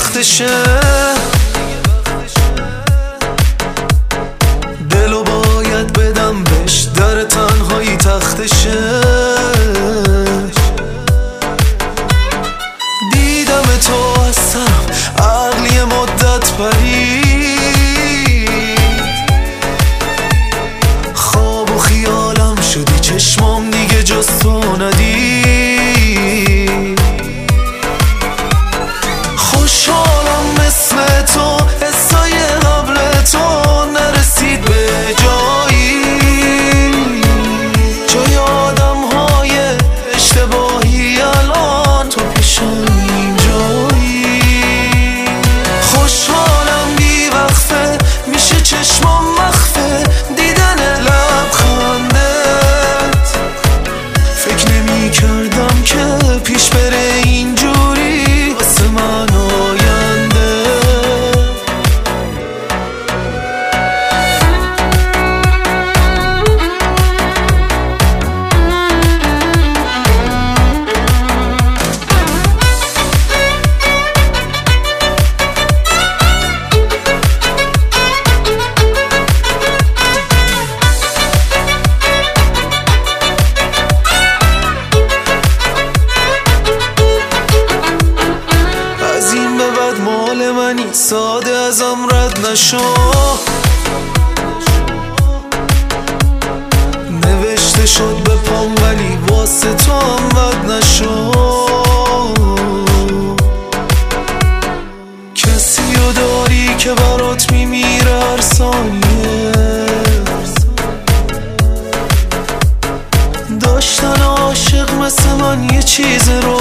وقتشه، دلو باید بدم بهش، در تنهایی تختشه. دیدم تو از سرم، عقلی مدت پرید، خواب و خیالم شدی، چشمام دیگه جز تو ندید. خوشحالم مثل تو، حسای قبل تو نرسید به جایی، جای آدم های اشتباهی الان تو پیشم اینجایی. خوشحالم بی وقفه میشه چشمام مخفه، دیدن لبخندت. فکر نمی کردم که پیش بره اینجوری واسه من آینده. مال منی، ساده ازم رد نشو، نوشته شد به پام ولی واسه تو هم بد نشو. کسی رو داری که برات میمیره هر ثانیه، داشتن عاشق مثل من یه چیز رو